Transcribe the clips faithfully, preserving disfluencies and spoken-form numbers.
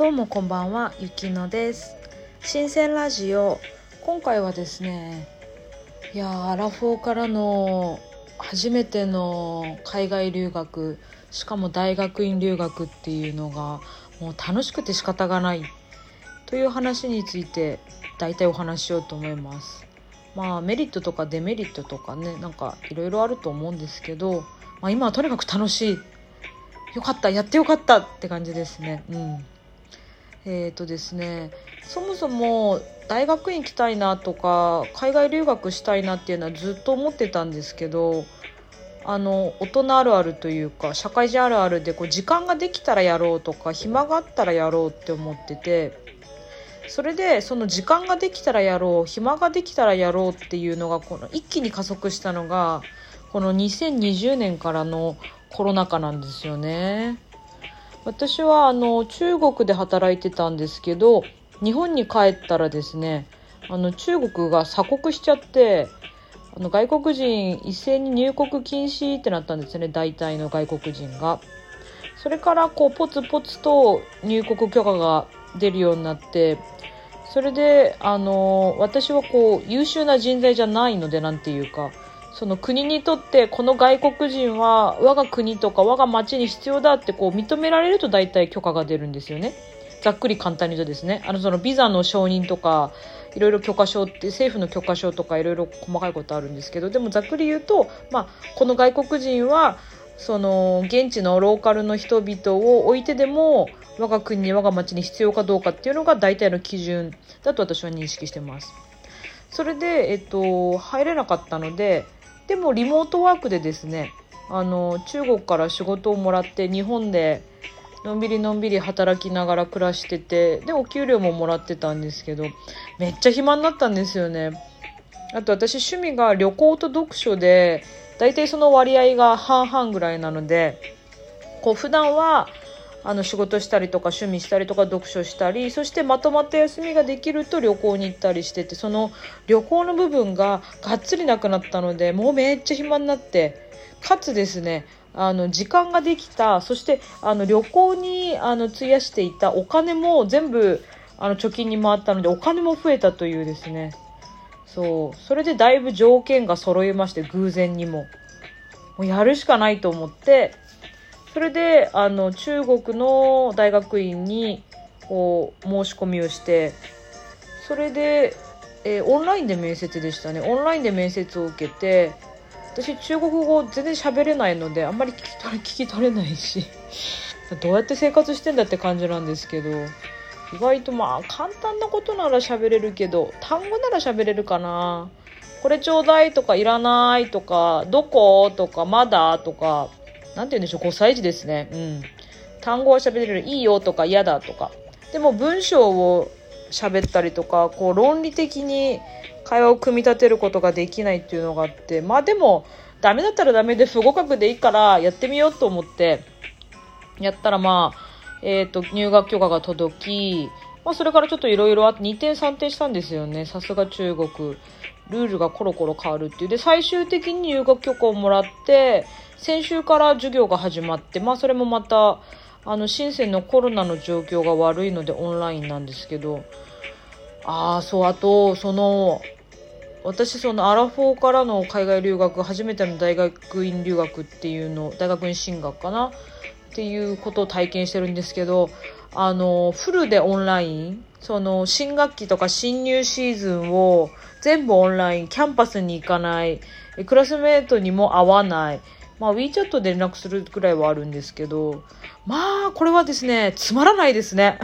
どうもこんばんは、ゆきのです。新鮮ラジオ、今回はですね、いやアラフォーからの初めての海外留学、しかも大学院留学っていうのがもう楽しくて仕方がないという話について大体お話ししようと思います。まあメリットとかデメリットとかね、なんかいろいろあると思うんですけど、まあ、今はとにかく楽しい、よかった、やってよかったって感じですね。うんえーとですね、そもそも大学院行きたいなとか海外留学したいなっていうのはずっと思ってたんですけど、あの大人あるあるというか社会人あるあるでこう時間ができたらやろうとか暇があったらやろうって思ってて、それでその時間ができたらやろう、暇ができたらやろうっていうのがこの一気に加速したのがこのにせんにじゅうねんからのコロナ禍なんですよね。私はあの中国で働いてたんですけど、日本に帰ったらですね、あの中国が鎖国しちゃって、あの外国人一斉に入国禁止ってなったんですね、大体の外国人が。それからこうポツポツと入国許可が出るようになって、それであの私はこう優秀な人材じゃないので、なんていうか、その国にとってこの外国人は我が国とか我が町に必要だってこう認められると大体許可が出るんですよね。ざっくり簡単に言うとですね、あのそのビザの承認とかいろいろ許可証って政府の許可証とかいろいろ細かいことあるんですけど、でもざっくり言うと、まあ、この外国人はその現地のローカルの人々を置いてでも我が国に我が町に必要かどうかっていうのが大体の基準だと私は認識してます。それで、えっと、入れなかったので、でもリモートワークでですね、あの中国から仕事をもらって日本でのんびりのんびり働きながら暮らしてて、でお給料ももらってたんですけど、めっちゃ暇になったんですよね。あと私趣味が旅行と読書で、だいたいその割合が半々ぐらいなので、こう普段はあの仕事したりとか趣味したりとか読書したり、そしてまとまった休みができると旅行に行ったりしてて、その旅行の部分ががっつりなくなったので、もうめっちゃ暇になって、かつですね、あの時間ができた、そしてあの旅行にあの費やしていたお金も全部あの貯金に回ったので、お金も増えたというですね、そうそれでだいぶ条件が揃いまして、偶然にももうやるしかないと思って、それであの中国の大学院にこう申し込みをして、それで、えーオンラインで面接でしたね。オンラインで面接を受けて、私中国語全然喋れないのであんまり聞き取れ、聞き取れないしどうやって生活してんだって感じなんですけど、意外とまあ簡単なことなら喋れるけど、単語なら喋れるかな。これちょうだいとかいらないとか、どことかまだとか、なんて言うんでしょう、ごさい児ですね。うん。単語は喋れる、いいよとか嫌だとか。でも文章を喋ったりとか、こう論理的に会話を組み立てることができないっていうのがあって、まあでもダメだったらダメで不合格でいいからやってみようと思ってやったら、まあえっと入学許可が届き、まあそれからちょっといろいろあってにてんさんてんしたんですよね。さすが中国、ルールがコロコロ変わるっていう。で最終的に入学許可をもらって、先週から授業が始まって、まあそれもまたあの深センのコロナの状況が悪いのでオンラインなんですけど、ああそう、あとその私そのアラフォーからの海外留学、初めての大学院留学っていうの、大学院進学かなっていうことを体験してるんですけど、あのフルでオンライン、その新学期とか新入シーズンを全部オンライン、キャンパスに行かない、クラスメートにも会わない、まあ WeChat で連絡するくらいはあるんですけど、まあこれはですね、つまらないですね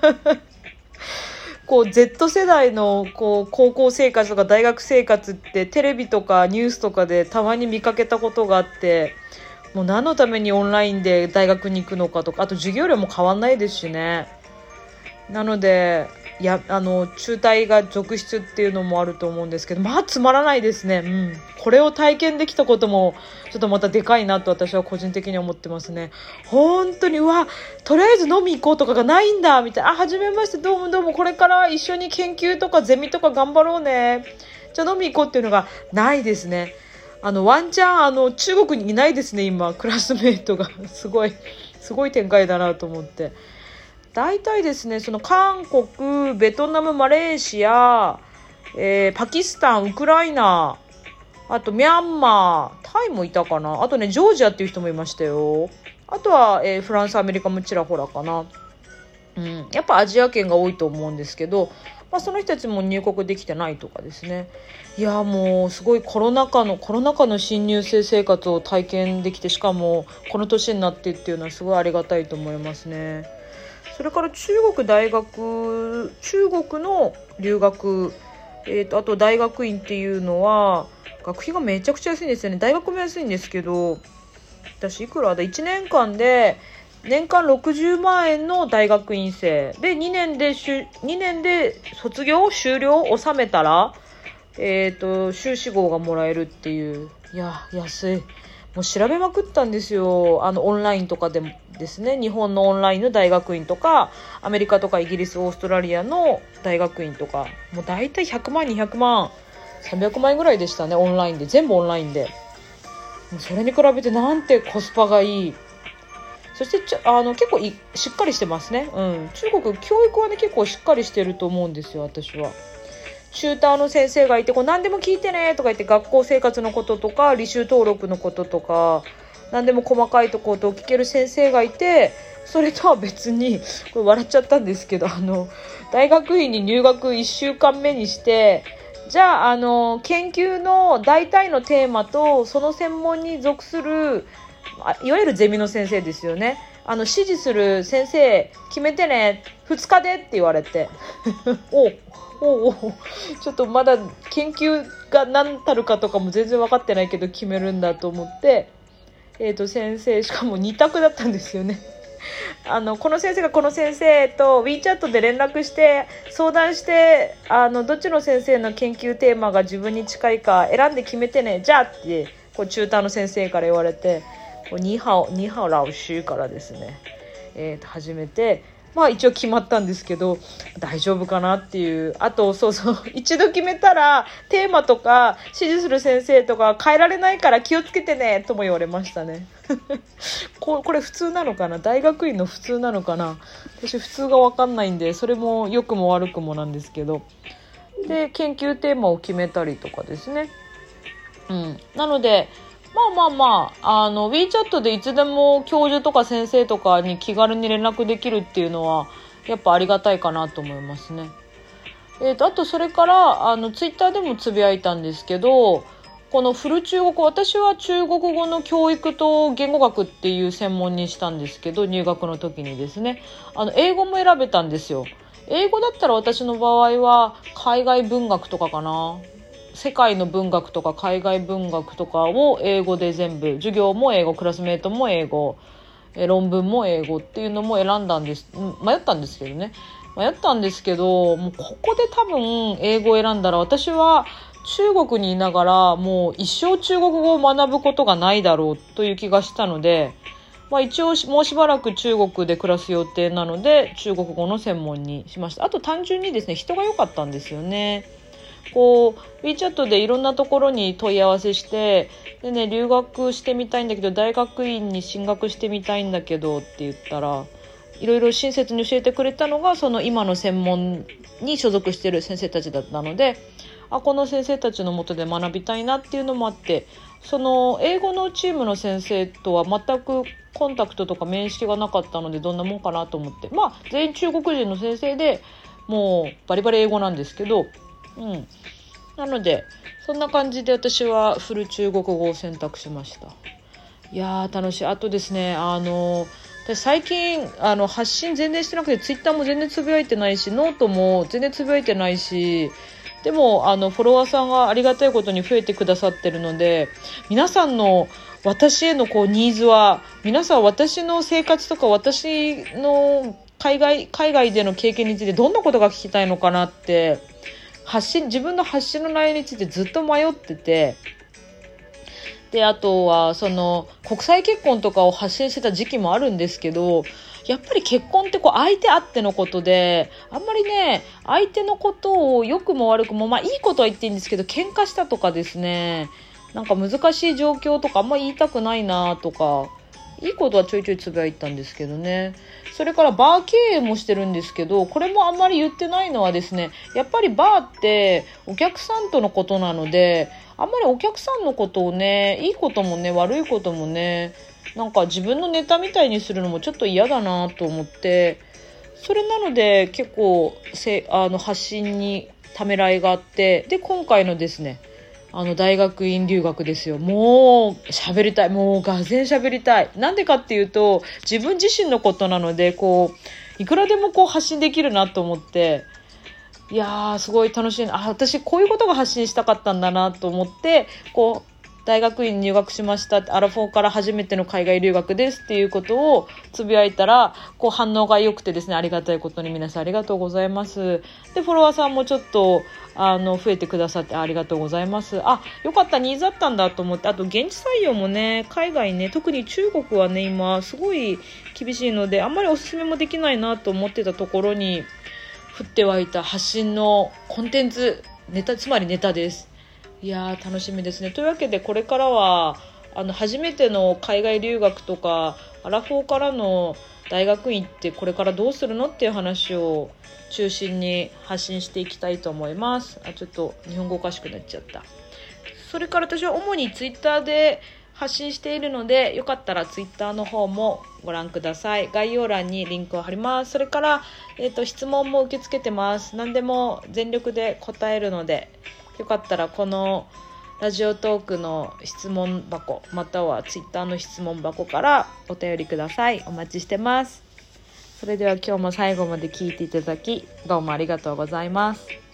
こう Z 世代のこう高校生活とか大学生活ってテレビとかニュースとかでたまに見かけたことがあって、もう何のためにオンラインで大学に行くのかとか、あと授業料も変わんないですしね。なのでいやあの中退が続出っていうのもあると思うんですけど、まあつまらないですね。うん、これを体験できたこともちょっとまたでかいなと私は個人的に思ってますね。本当に、うわとりあえず飲み行こうとかがないんだみたいな、あ初めましてどうもどうも、これから一緒に研究とかゼミとか頑張ろうね、じゃあ飲み行こうっていうのがないですね。あのワンチャンあの中国にいないですね今、クラスメイトがすごいすごい展開だなと思って。 大体ですね、その韓国、ベトナム、マレーシア、えー、パキスタン、ウクライナ、あとミャンマー、タイもいたかな。あとね、ジョージアっていう人もいましたよ。あとは、えー、フランス、アメリカもちらほらかな。うん、やっぱアジア圏が多いと思うんですけど、まあ、その人たちも入国できてないとかですね。いやもうすごいコロナ禍のコロナ禍の新入生生活を体験できて、しかもこの年になってっていうのはすごいありがたいと思いますね。それから中国大学中国の留学、えーと、あと大学院っていうのは学費がめちゃくちゃ安いんですよね。大学も安いんですけど、私いくらだいちねんかんで年間ろくじゅうまんえんの大学院生でにねんでにねんで卒業修了を収めたら、えーと修士号がもらえるっていう。いや安い。もう調べまくったんですよ。あのオンラインとかでもですね、日本のオンラインの大学院とかアメリカとかイギリス、オーストラリアの大学院とか、もうだいたいひゃくまんにひゃくまんさんびゃくまんえんぐらいでしたね。オンラインで、全部オンラインで。もうそれに比べてなんてコスパがいい。そしてちょあの結構いしっかりしてますね、うん、中国教育はね結構しっかりしてると思うんですよ。私はチューターの先生がいて、こう何でも聞いてねとか言って、学校生活のこととか履修登録のこととか何でも細かいところと聞ける先生がいて、それとは別にこれ笑っちゃったんですけど、あの大学院に入学いっしゅうかんめにして、じゃあ、あの研究の大体のテーマとその専門に属するいわゆるゼミの先生ですよね。あの指示する先生決めてね、ふつかでって言われておおおちょっとまだ研究が何たるかとかも全然分かってないけど決めるんだと思って、えーと先生しかもに択だったんですよね。あのこの先生がこの先生と WeChat で連絡して相談して、あのどっちの先生の研究テーマが自分に近いか選んで決めてね、じゃあってこうチューターの先生から言われて、ニーハオ、ニーハオラオシュからですね、えー、始めて、まあ一応決まったんですけど、大丈夫かなっていう。あとそうそう一度決めたらテーマとか指示する先生とか変えられないから気をつけてねとも言われましたねこ, これ普通なのかな、大学院の普通なのかな。私普通が分かんないんで、それも良くも悪くもなんですけど、で研究テーマを決めたりとかですね、うん、なのでまあまあまあ、あの WeChat でいつでも教授とか先生とかに気軽に連絡できるっていうのはやっぱありがたいかなと思いますね。えーと、あとそれからあの Twitter でもつぶやいたんですけど、このフル中国、私は中国語の教育と言語学っていう専門にしたんですけど、入学の時にですね、あの英語も選べたんですよ。英語だったら私の場合は海外文学とかかな、世界の文学とか海外文学とかを英語で全部、授業も英語、クラスメートも英語、え論文も英語っていうのも選んだんです。迷ったんですけどね迷ったんですけど、もうここで多分英語を選んだら私は中国にいながらもう一生中国語を学ぶことがないだろうという気がしたので、まあ、一応もうしばらく中国で暮らす予定なので中国語の専門にしました。あと単純にですね、人が良かったんですよね。こう WeChat でいろんなところに問い合わせして、でね、留学してみたいんだけど大学院に進学してみたいんだけどって言ったら、いろいろ親切に教えてくれたのがその今の専門に所属している先生たちだったので、あ、この先生たちの下で学びたいなっていうのもあって、その英語のチームの先生とは全くコンタクトとか面識がなかったので、どんなもんかなと思って、まあ全員中国人の先生でもうバリバリ英語なんですけど、うん、なのでそんな感じで私はフル中国語を選択しました。いやー楽しい。あとですね、あの私最近あの発信全然してなくて、ツイッターも全然つぶやいてないし、ノートも全然つぶやいてないし、でもあのフォロワーさんがありがたいことに増えてくださってるので、皆さんの私へのこうニーズは、皆さん私の生活とか私の海外海外での経験についてどんなことが聞きたいのかなって、発信自分の発信の内容についてずっと迷ってて、であとはその国際結婚とかを発信してた時期もあるんですけど、やっぱり結婚ってこう相手あってのことで、あんまりね相手のことを良くも悪くも、まあいいことは言っていいんですけど、喧嘩したとかですね、なんか難しい状況とかあんま言いたくないなとか、 いいことはちょいちょいつぶやいたんですけどね。それからバー経営もしてるんですけど、これもあんまり言ってないのはですね、やっぱりバーってお客さんとのことなので、あんまりお客さんのことをね、いいこともね、悪いこともね、なんか自分のネタみたいにするのもちょっと嫌だなと思って、それなので結構せあの発信にためらいがあって、で今回のですね、あの大学院留学ですよ。もう喋りたい。もうがぜん喋りたい。なんでかっていうと、自分自身のことなので、こう、いくらでもこう発信できるなと思って、いやー、すごい楽しい。あ、私こういうことが発信したかったんだなと思って、こう、大学院入学しました。アラフォーから初めての海外留学ですっていうことをつぶやいたら、こう反応が良くてですね、ありがたいことに皆さんありがとうございます。で、フォロワーさんもちょっと、あの、増えてくださってありがとうございます。あ、よかった、ニーズあったんだと思って、あと現地採用もね、海外ね、特に中国はね、今、すごい厳しいので、あんまりおすすめもできないなと思ってたところに、降って湧いた発信のコンテンツ、ネタ、つまりネタです。いやー楽しみですね。というわけでこれからはあの初めての海外留学とかアラフォーからの大学院ってこれからどうするのっていう話を中心に発信していきたいと思います。あ、ちょっと日本語おかしくなっちゃった。それから私は主にツイッターで発信しているので、よかったらツイッターの方もご覧ください。概要欄にリンクを貼ります。それから、えーと、質問も受け付けてます。何でも全力で答えるので、よかったらこのラジオトークの質問箱またはツイッターの質問箱からお便りください。お待ちしてます。それでは今日も最後まで聞いていただきどうもありがとうございます。